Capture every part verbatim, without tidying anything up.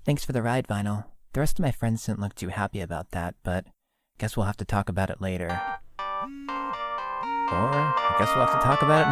Thanks for the ride, Vinyl. The rest of my friends didn't look too happy about that, but guess we'll have to talk about it later. Or I guess we'll have to talk about it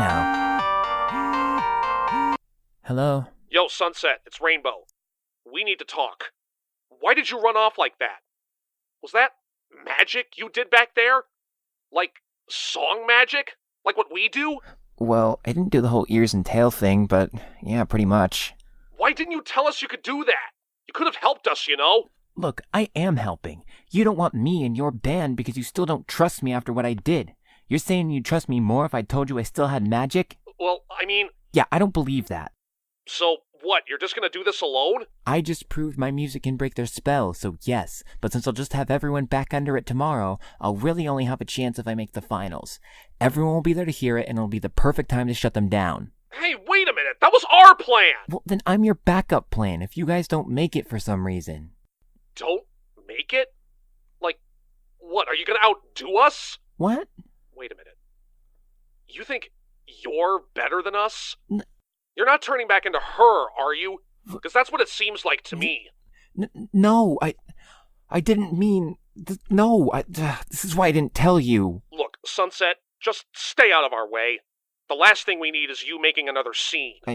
now. Hello? Yo, Sunset, it's Rainbow. We need to talk. Why did you run off like that? Was that magic you did back there? Like, song magic? Like what we do? Well, I didn't do the whole ears and tail thing, but yeah, pretty much. Why didn't you tell us you could do that? You could have helped us, you know? Look, I am helping. You don't want me in your band because you still don't trust me after what I did. You're saying you'd trust me more if I told you I still had magic? Well, I mean... Yeah, I don't believe that. So, what, you're just gonna do this alone? I just proved my music can break their spell, so yes. But since I'll just have everyone back under it tomorrow, I'll really only have a chance if I make the finals. Everyone will be there to hear it, and it'll be the perfect time to shut them down. Hey, wait a minute! That was our plan! Well, then I'm your backup plan if you guys don't make it for some reason. Don't make it? Like, what, are you gonna outdo us? What? Wait a minute. You think you're better than us? N- You're not turning back into her, are you? Because that's what it seems like to me. N- no, I... I didn't mean... Th- no, I... Uh, this is why I didn't tell you. Look, Sunset, just stay out of our way. The last thing we need is you making another scene. I...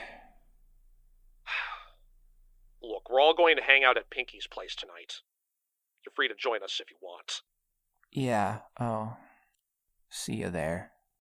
Look, we're all going to hang out at Pinky's place tonight. You're free to join us if you want. Yeah, oh... See you there.